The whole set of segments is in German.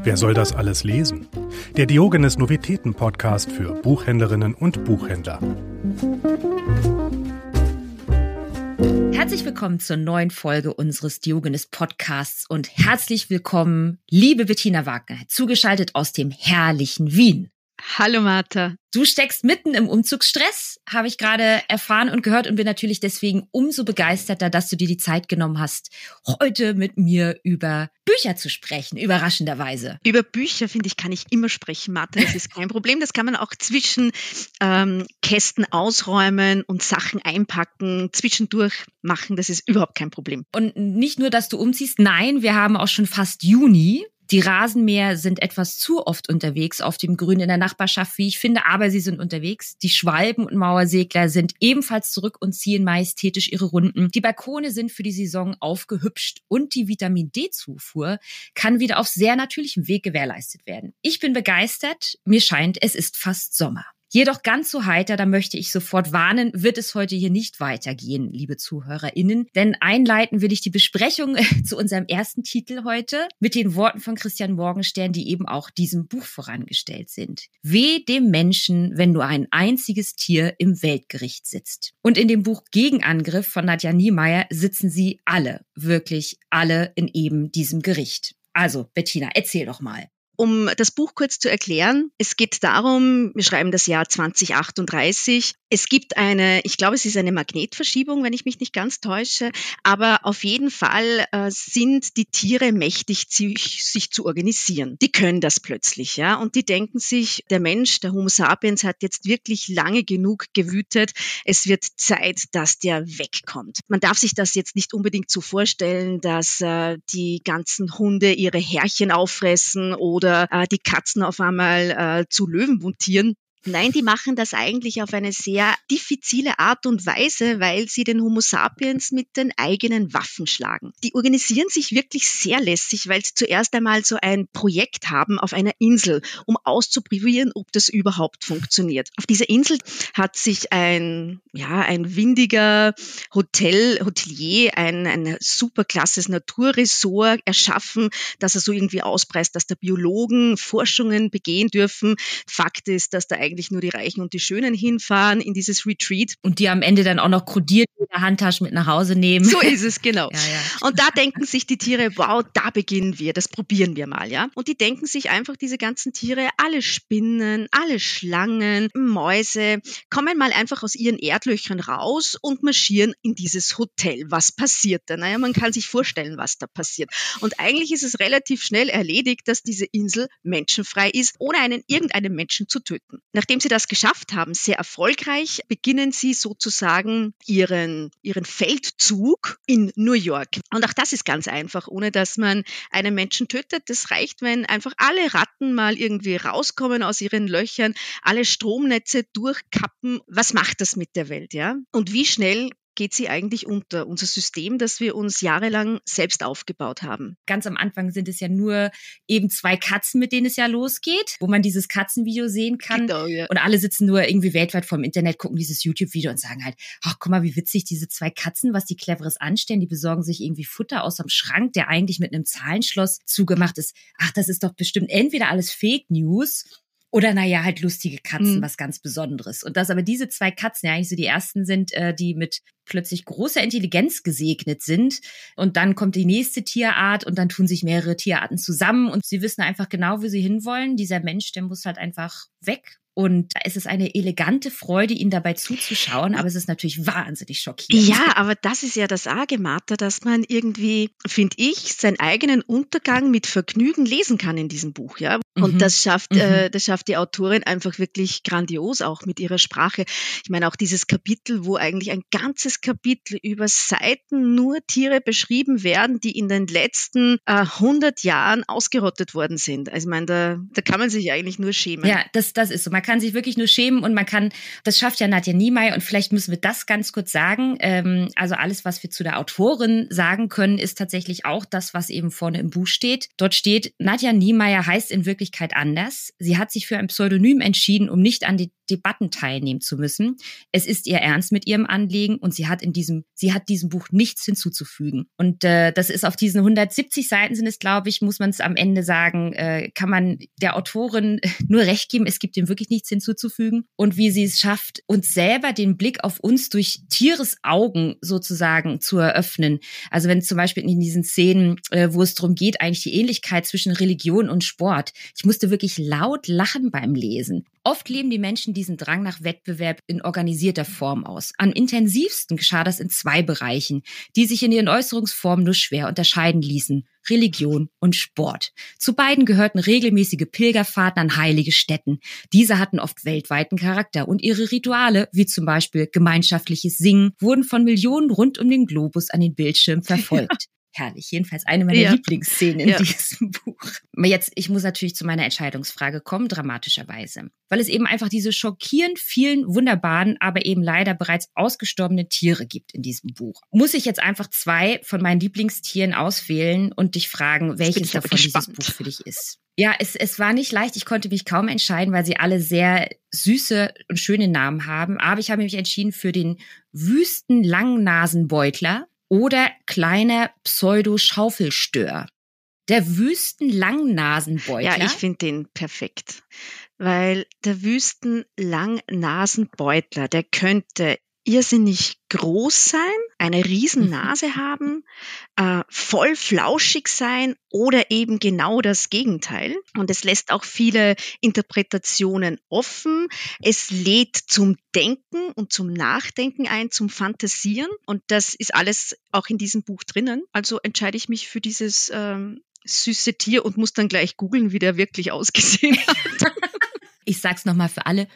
Wer soll das alles lesen? Der Diogenes Novitäten Podcast für Buchhändlerinnen und Buchhändler. Herzlich willkommen zur neuen Folge unseres Diogenes Podcasts und herzlich willkommen, liebe Bettina Wagner, zugeschaltet aus dem herrlichen Wien. Hallo Martha. Du steckst mitten im Umzugsstress, habe ich gerade erfahren und gehört und bin natürlich deswegen umso begeisterter, dass du dir die Zeit genommen hast, heute mit mir über Bücher zu sprechen, überraschenderweise. Über Bücher, finde ich, kann ich immer sprechen, Martha, das ist kein Problem. Das kann man auch zwischen Kästen ausräumen und Sachen einpacken, zwischendurch machen, das ist überhaupt kein Problem. Und nicht nur, dass du umziehst, nein, wir haben auch schon fast Juni. Die Rasenmäher sind etwas zu oft unterwegs auf dem Grün in der Nachbarschaft, wie ich finde, aber sie sind unterwegs. Die Schwalben und Mauersegler sind ebenfalls zurück und ziehen majestätisch ihre Runden. Die Balkone sind für die Saison aufgehübscht und die Vitamin-D-Zufuhr kann wieder auf sehr natürlichem Weg gewährleistet werden. Ich bin begeistert. Mir scheint, es ist fast Sommer. Jedoch ganz so heiter, da möchte ich sofort warnen, wird es heute hier nicht weitergehen, liebe ZuhörerInnen. Denn einleiten will ich die Besprechung zu unserem ersten Titel heute mit den Worten von Christian Morgenstern, die eben auch diesem Buch vorangestellt sind. Weh dem Menschen, wenn nur ein einziges Tier im Weltgericht sitzt. Und in dem Buch Gegenangriff von Nadja Niemeyer sitzen sie alle, wirklich alle in eben diesem Gericht. Also, Bettina, erzähl doch mal. Um das Buch kurz zu erklären, es geht darum, wir schreiben das Jahr 2038. Es gibt ich glaube, es ist eine Magnetverschiebung, wenn ich mich nicht ganz täusche, aber auf jeden Fall sind die Tiere mächtig, sich zu organisieren. Die können das plötzlich, ja, und die denken sich, der Mensch, der Homo sapiens hat jetzt wirklich lange genug gewütet, es wird Zeit, dass der wegkommt. Man darf sich das jetzt nicht unbedingt so vorstellen, dass die ganzen Hunde ihre Härchen auffressen oder die Katzen auf einmal zu Löwen mutieren. Nein, die machen das eigentlich auf eine sehr diffizile Art und Weise, weil sie den Homo sapiens mit den eigenen Waffen schlagen. Die organisieren sich wirklich sehr lässig, weil sie zuerst einmal so ein Projekt haben auf einer Insel, um auszuprobieren, ob das überhaupt funktioniert. Auf dieser Insel hat sich ein windiger Hotelier, ein superklasses Naturresort erschaffen, dass er so irgendwie auspreist, dass da Biologen Forschungen begehen dürfen. Fakt ist, dass da eigentlich nur die Reichen und die Schönen hinfahren in dieses Retreat. Und die am Ende dann auch noch kodiert in der Handtasche mit nach Hause nehmen. So ist es, genau. Ja. Und da denken sich die Tiere, wow, da beginnen wir, das probieren wir mal, ja. Und die denken sich einfach, diese ganzen Tiere, alle Spinnen, alle Schlangen, Mäuse, kommen mal einfach aus ihren Erdlöchern raus und marschieren in dieses Hotel. Was passiert da? Naja, man kann sich vorstellen, was da passiert. Und eigentlich ist es relativ schnell erledigt, dass diese Insel menschenfrei ist, ohne irgendeinen Menschen zu töten. Nachdem sie das geschafft haben, sehr erfolgreich, beginnen sie sozusagen ihren Feldzug in New York. Und auch das ist ganz einfach, ohne dass man einen Menschen tötet. Das reicht, wenn einfach alle Ratten mal irgendwie rauskommen aus ihren Löchern, alle Stromnetze durchkappen. Was macht das mit der Welt, ja? Und wie schnell geht sie eigentlich unter, unser System, das wir uns jahrelang selbst aufgebaut haben. Ganz am Anfang sind es ja nur eben 2 Katzen, mit denen es ja losgeht, wo man dieses Katzenvideo sehen kann. Genau, ja. Und alle sitzen nur irgendwie weltweit vorm Internet, gucken dieses YouTube-Video und sagen halt, ach, guck mal, wie witzig diese 2 Katzen, was die Cleveres anstellen. Die besorgen sich irgendwie Futter aus dem Schrank, der eigentlich mit einem Zahlenschloss zugemacht ist. Ach, das ist doch bestimmt entweder alles Fake News oder halt lustige Katzen, was ganz Besonderes. Und dass aber diese 2 Katzen ja eigentlich so die ersten sind, die mit plötzlich großer Intelligenz gesegnet sind. Und dann kommt die nächste Tierart und dann tun sich mehrere Tierarten zusammen und sie wissen einfach genau, wo sie hinwollen. Dieser Mensch, der muss halt einfach weg. Und da ist es eine elegante Freude, ihnen dabei zuzuschauen, aber es ist natürlich wahnsinnig schockierend. Ja, aber das ist ja das Arge, Martha, dass man irgendwie, finde ich, seinen eigenen Untergang mit Vergnügen lesen kann in diesem Buch, ja. Und das schafft die Autorin einfach wirklich grandios, auch mit ihrer Sprache. Ich meine, auch dieses Kapitel, wo eigentlich ein ganzes Kapitel über Seiten nur Tiere beschrieben werden, die in den letzten 100 Jahren ausgerottet worden sind. Also ich meine, da kann man sich eigentlich nur schämen. Ja, das ist so. Man kann sich wirklich nur schämen und das schafft ja Nadja Niemeyer und vielleicht müssen wir das ganz kurz sagen. Also alles, was wir zu der Autorin sagen können, ist tatsächlich auch das, was eben vorne im Buch steht. Dort steht, Nadja Niemeyer heißt in Wirklichkeit anders. Sie hat sich für ein Pseudonym entschieden, um nicht an die Debatten teilnehmen zu müssen. Es ist ihr Ernst mit ihrem Anliegen und sie hat diesem Buch nichts hinzuzufügen. Und das ist auf diesen 170 Seiten sind es, glaube ich, muss man es am Ende sagen, kann man der Autorin nur recht geben. Es gibt dem wirklich nichts hinzuzufügen. Und wie sie es schafft, uns selber den Blick auf uns durch Tieres Augen sozusagen zu eröffnen. Also wenn zum Beispiel in diesen Szenen, wo es darum geht, eigentlich die Ähnlichkeit zwischen Religion und Sport. Ich musste wirklich laut lachen beim Lesen. Oft leben die Menschen diesen Drang nach Wettbewerb in organisierter Form aus. Am intensivsten geschah das in 2 Bereichen, die sich in ihren Äußerungsformen nur schwer unterscheiden ließen: Religion und Sport. Zu beiden gehörten regelmäßige Pilgerfahrten an heilige Stätten. Diese hatten oft weltweiten Charakter und ihre Rituale, wie zum Beispiel gemeinschaftliches Singen, wurden von Millionen rund um den Globus an den Bildschirmen verfolgt. Herrlich, jedenfalls eine meiner Lieblingsszenen in diesem Buch. Jetzt, ich muss natürlich zu meiner Entscheidungsfrage kommen, dramatischerweise. Weil es eben einfach diese schockierend vielen wunderbaren, aber eben leider bereits ausgestorbenen Tiere gibt in diesem Buch. Muss ich jetzt einfach 2 von meinen Lieblingstieren auswählen und dich fragen, welches davon dieses Buch für dich ist? Ja, es war nicht leicht. Ich konnte mich kaum entscheiden, weil sie alle sehr süße und schöne Namen haben. Aber ich habe mich entschieden für den Wüstenlangnasenbeutler oder kleiner Pseudo-Schaufelstör. Der Wüstenlangnasenbeutler. Ja, ich finde den perfekt, weil der Wüstenlangnasenbeutler, der könnte irrsinnig groß sein, eine Riesennase haben, voll flauschig sein oder eben genau das Gegenteil. Und es lässt auch viele Interpretationen offen. Es lädt zum Denken und zum Nachdenken ein, zum Fantasieren. Und das ist alles auch in diesem Buch drinnen. Also entscheide ich mich für dieses süße Tier und muss dann gleich googeln, wie der wirklich ausgesehen hat. Ich sag's nochmal für alle,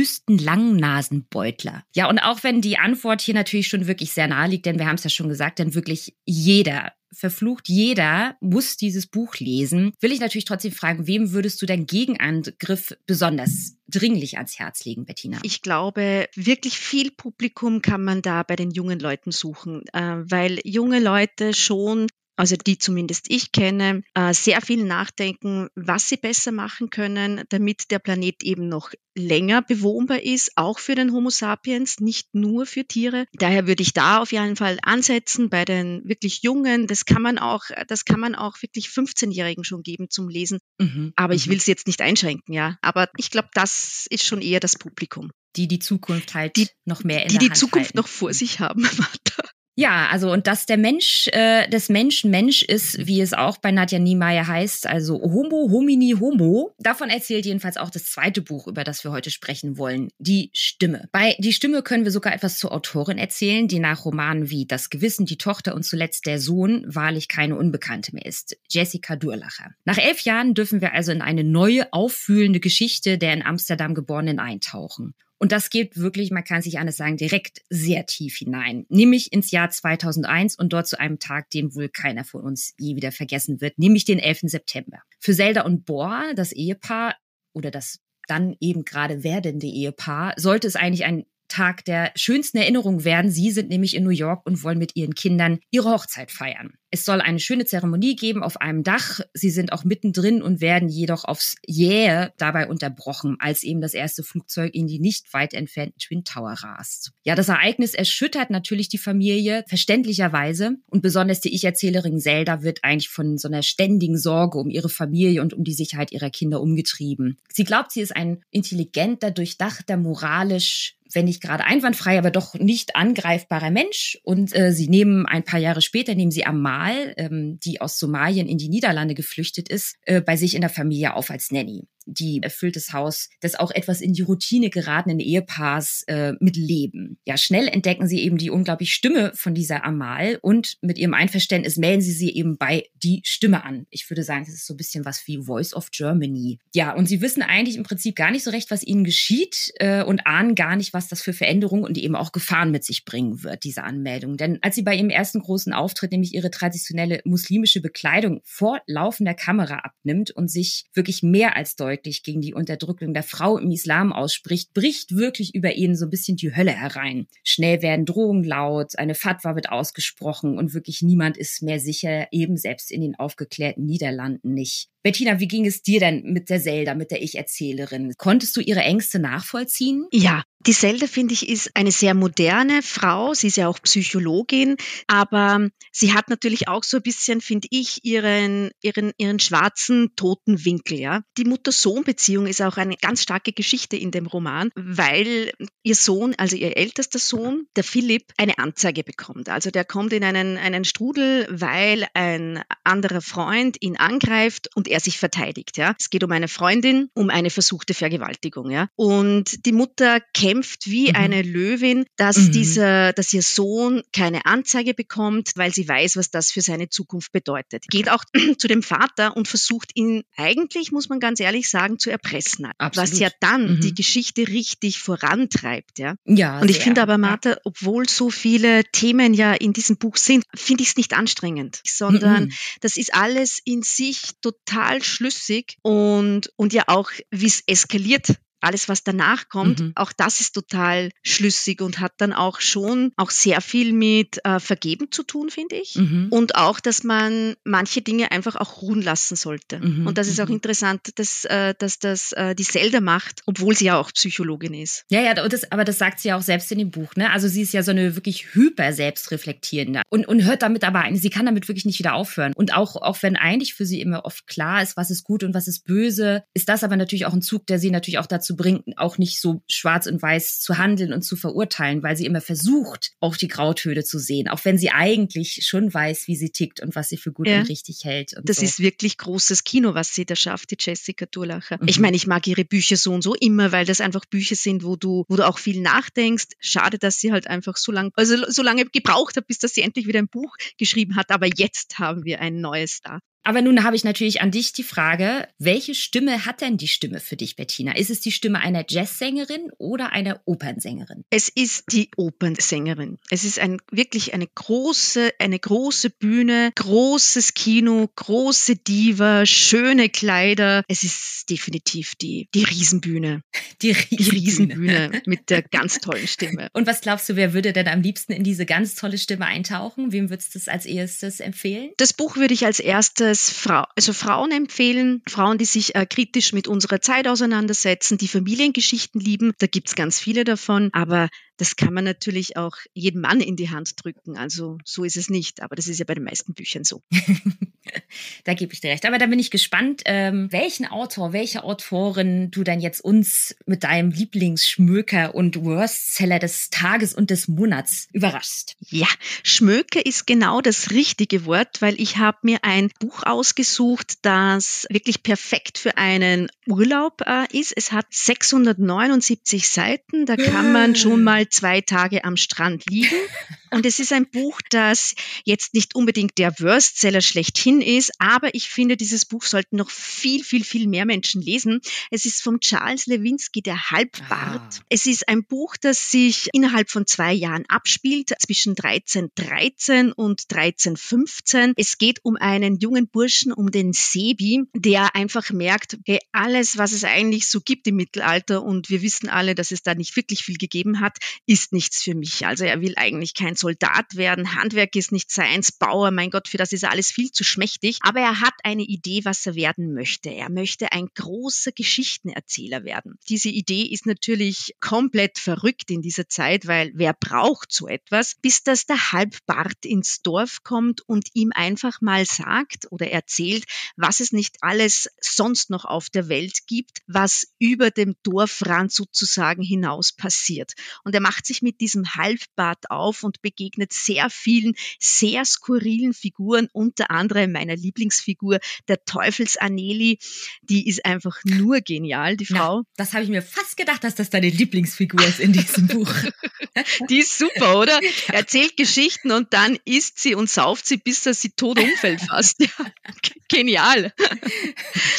Wüstenlangnasenbeutler. Ja, und auch wenn die Antwort hier natürlich schon wirklich sehr nahe liegt, denn wir haben es ja schon gesagt, denn wirklich jeder, verflucht jeder, muss dieses Buch lesen, will ich natürlich trotzdem fragen, wem würdest du deinen Gegenangriff besonders dringlich ans Herz legen, Bettina? Ich glaube, wirklich viel Publikum kann man da bei den jungen Leuten suchen, weil junge Leute schon, also die zumindest ich kenne, sehr viel nachdenken, was sie besser machen können, damit der Planet eben noch länger bewohnbar ist, auch für den Homo sapiens, nicht nur für Tiere. Daher würde ich da auf jeden Fall ansetzen bei den wirklich Jungen. Das kann man auch wirklich 15-Jährigen schon geben zum Lesen. Aber ich will es jetzt nicht einschränken, ja. Aber ich glaube, das ist schon eher das Publikum. Die Zukunft halt noch mehr in der Hand Die Zukunft halten. noch vor sich haben, Martha. Ja, also und dass der Mensch des Menschen Mensch ist, wie es auch bei Nadja Niemeyer heißt, also Homo homini homo. Davon erzählt jedenfalls auch das 2. Buch, über das wir heute sprechen wollen, Die Stimme. Bei Die Stimme können wir sogar etwas zur Autorin erzählen, die nach Romanen wie Das Gewissen, Die Tochter und zuletzt Der Sohn wahrlich keine Unbekannte mehr ist, Jessica Durlacher. Nach 11 Jahren dürfen wir also in eine neue, auffühlende Geschichte der in Amsterdam Geborenen eintauchen. Und das geht wirklich, man kann es nicht anders sagen, direkt sehr tief hinein. Nämlich ins Jahr 2001 und dort zu einem Tag, den wohl keiner von uns je wieder vergessen wird, nämlich den 11. September. Für Zelda und Bor, das Ehepaar oder das dann eben gerade werdende Ehepaar, sollte es eigentlich ein Tag der schönsten Erinnerung werden. Sie sind nämlich in New York und wollen mit ihren Kindern ihre Hochzeit feiern. Es soll eine schöne Zeremonie geben auf einem Dach. Sie sind auch mittendrin und werden jedoch aufs Jähe dabei unterbrochen, als eben das erste Flugzeug in die nicht weit entfernten Twin Tower rast. Ja, das Ereignis erschüttert natürlich die Familie, verständlicherweise. Und besonders die Ich-Erzählerin Zelda wird eigentlich von so einer ständigen Sorge um ihre Familie und um die Sicherheit ihrer Kinder umgetrieben. Sie glaubt, sie ist ein intelligenter, durchdachter, moralisch, wenn nicht gerade einwandfrei, aber doch nicht angreifbarer Mensch. Und sie nehmen ein paar Jahre später, nehmen sie Amal, die aus Somalien in die Niederlande geflüchtet ist, bei sich in der Familie auf als Nanny. Die erfüllt das Haus des auch etwas in die Routine geratenen Ehepaars mit Leben. Ja, schnell entdecken sie eben die unglaubliche Stimme von dieser Amal und mit ihrem Einverständnis melden sie eben bei Die Stimme an. Ich würde sagen, das ist so ein bisschen was wie Voice of Germany. Ja, und sie wissen eigentlich im Prinzip gar nicht so recht, was ihnen geschieht und ahnen gar nicht, was das für Veränderungen und eben auch Gefahren mit sich bringen wird, diese Anmeldung. Denn als sie bei ihrem ersten großen Auftritt nämlich ihre traditionelle muslimische Bekleidung vor laufender Kamera abnimmt und sich wirklich mehr als deutlich unvermeidlich gegen die Unterdrückung der Frau im Islam ausspricht, bricht wirklich über ihn so ein bisschen die Hölle herein. Schnell werden Drohungen laut, eine Fatwa wird ausgesprochen und wirklich niemand ist mehr sicher, eben selbst in den aufgeklärten Niederlanden nicht. Bettina, wie ging es dir denn mit der Zelda, mit der Ich-Erzählerin? Konntest du ihre Ängste nachvollziehen? Ja, die Zelda, finde ich, ist eine sehr moderne Frau. Sie ist ja auch Psychologin, aber sie hat natürlich auch so ein bisschen, finde ich, ihren schwarzen, toten Winkel. Ja? Die Mutter-Sohn-Beziehung ist auch eine ganz starke Geschichte in dem Roman, weil ihr Sohn, also ihr ältester Sohn, der Philipp, eine Anzeige bekommt. Also der kommt in einen Strudel, weil ein anderer Freund ihn angreift und er sich verteidigt. Ja? Es geht um eine Freundin, um eine versuchte Vergewaltigung. Ja? Und die Mutter kämpft wie eine Löwin, dass ihr Sohn keine Anzeige bekommt, weil sie weiß, was das für seine Zukunft bedeutet. Geht auch zu dem Vater und versucht ihn eigentlich, muss man ganz ehrlich sagen, zu erpressen. Absolut. Was ja dann die Geschichte richtig vorantreibt. Ja? Ja, Und ich finde aber, Martha, obwohl so viele Themen ja in diesem Buch sind, finde ich es nicht anstrengend, sondern das ist alles in sich total schlüssig und ja auch, wie es eskaliert. Alles, was danach kommt, auch das ist total schlüssig und hat dann auch schon auch sehr viel mit Vergeben zu tun, finde ich. Und auch, dass man manche Dinge einfach auch ruhen lassen sollte. Und das ist auch interessant, dass das die Zelda macht, obwohl sie ja auch Psychologin ist. Ja, aber das sagt sie ja auch selbst in dem Buch, ne? Also sie ist ja so eine wirklich hyper selbstreflektierende und hört damit aber ein, sie kann damit wirklich nicht wieder aufhören. Und auch wenn eigentlich für sie immer oft klar ist, was ist gut und was ist böse, ist das aber natürlich auch ein Zug, der sie natürlich auch dazu bringt, auch nicht so schwarz und weiß zu handeln und zu verurteilen, weil sie immer versucht, auch die Grautöne zu sehen, auch wenn sie eigentlich schon weiß, wie sie tickt und was sie für gut und richtig hält. Und das ist wirklich großes Kino, was sie da schafft, die Jessica Durlacher. Ich meine, ich mag ihre Bücher so und so immer, weil das einfach Bücher sind, wo du auch viel nachdenkst. Schade, dass sie halt einfach so lange gebraucht hat, bis dass sie endlich wieder ein Buch geschrieben hat, aber jetzt haben wir ein neues da. Aber nun habe ich natürlich an dich die Frage, welche Stimme hat denn die Stimme für dich, Bettina? Ist es die Stimme einer Jazzsängerin oder einer Opernsängerin? Es ist die Opernsängerin. Es ist wirklich eine große Bühne, großes Kino, große Diva, schöne Kleider. Es ist definitiv die Riesenbühne. Die Riesenbühne mit der ganz tollen Stimme. Und was glaubst du, wer würde denn am liebsten in diese ganz tolle Stimme eintauchen? Wem würdest du das als erstes empfehlen? Das Buch würde ich als erstes Frauen empfehlen, Frauen, die sich kritisch mit unserer Zeit auseinandersetzen, die Familiengeschichten lieben. Da gibt's ganz viele davon, aber das kann man natürlich auch jedem Mann in die Hand drücken. Also so ist es nicht, aber das ist ja bei den meisten Büchern so. Da gebe ich dir recht. Aber da bin ich gespannt, welchen Autor, welche Autorin du dann jetzt uns mit deinem Lieblingsschmöker und Worstseller des Tages und des Monats überraschst. Ja, Schmöker ist genau das richtige Wort, weil ich habe mir ein Buch ausgesucht, das wirklich perfekt für einen Urlaub ist. Es hat 679 Seiten, da kann man schon mal 2 Tage am Strand liegen. Und es ist ein Buch, das jetzt nicht unbedingt der Worstseller schlechthin ist, aber ich finde, dieses Buch sollten noch viel, viel, viel mehr Menschen lesen. Es ist von Charles Lewinsky, der Halbbart. Es ist ein Buch, das sich innerhalb von 2 Jahren abspielt, zwischen 1313 und 1315. Es geht um einen jungen Burschen, um den Sebi, der einfach merkt, okay, alles, was es eigentlich so gibt im Mittelalter, und wir wissen alle, dass es da nicht wirklich viel gegeben hat, ist nichts für mich. Also er will eigentlich kein Soldat werden, Handwerk ist nicht seins, Bauer, mein Gott, für das ist alles viel zu schmächtig. Aber er hat eine Idee, was er werden möchte. Er möchte ein großer Geschichtenerzähler werden. Diese Idee ist natürlich komplett verrückt in dieser Zeit, weil wer braucht so etwas, bis dass der Halbbart ins Dorf kommt und ihm einfach mal sagt oder erzählt, was es nicht alles sonst noch auf der Welt gibt, was über dem Dorfrand sozusagen hinaus passiert. Und er macht sich mit diesem Halbbart auf und begegnet sehr vielen, sehr skurrilen Figuren, unter anderem meiner Lieblingsfigur, der Teufels-Anneli. Die ist einfach nur genial, die Frau. Ja, das habe ich mir fast gedacht, dass das deine Lieblingsfigur ist in diesem Buch. Die ist super, oder? Er erzählt Geschichten und dann isst sie und sauft sie, bis er sie tot umfällt fast. Ja, genial.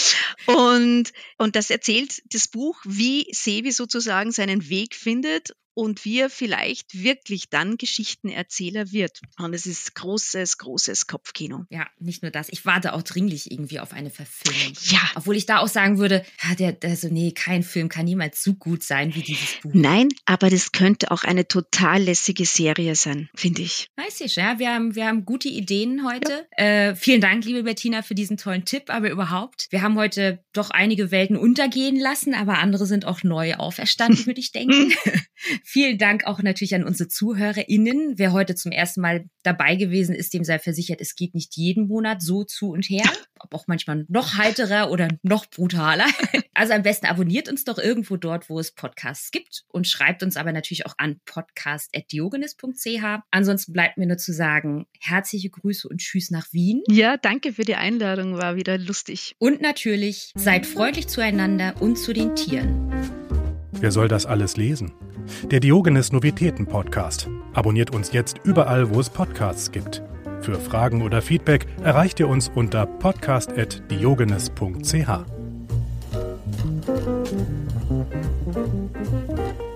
Und das erzählt das Buch, wie Sebi sozusagen seinen Weg findet und wie er vielleicht wirklich dann Geschichtenerzähler wird. Und es ist großes, großes Kopfkino. Ja, nicht nur das. Ich warte auch dringlich irgendwie auf eine Verfilmung. Ja. Obwohl ich da auch sagen würde, kein Film kann niemals so gut sein wie dieses Buch. Nein, aber das könnte auch eine total lässige Serie sein, finde ich. Weiß ich, ja. Wir haben gute Ideen heute. Ja. Vielen Dank, liebe Bettina, für diesen tollen Tipp, aber überhaupt. Wir haben heute doch einige Welten untergehen lassen, aber andere sind auch neu auferstanden, würde ich denken. Vielen Dank auch natürlich an unsere ZuhörerInnen. Wer heute zum ersten Mal dabei gewesen ist, dem sei versichert, es geht nicht jeden Monat so zu und her. Ob auch manchmal noch heiterer oder noch brutaler. Also am besten abonniert uns doch irgendwo dort, wo es Podcasts gibt und schreibt uns aber natürlich auch an podcast@diogenes.ch. Ansonsten bleibt mir nur zu sagen, herzliche Grüße und Tschüss nach Wien. Ja, danke für die Einladung, war wieder lustig. Und natürlich, seid freundlich zueinander und zu den Tieren. Wer soll das alles lesen? Der Diogenes Novitäten Podcast. Abonniert uns jetzt überall, wo es Podcasts gibt. Für Fragen oder Feedback erreicht ihr uns unter podcast@diogenes.ch.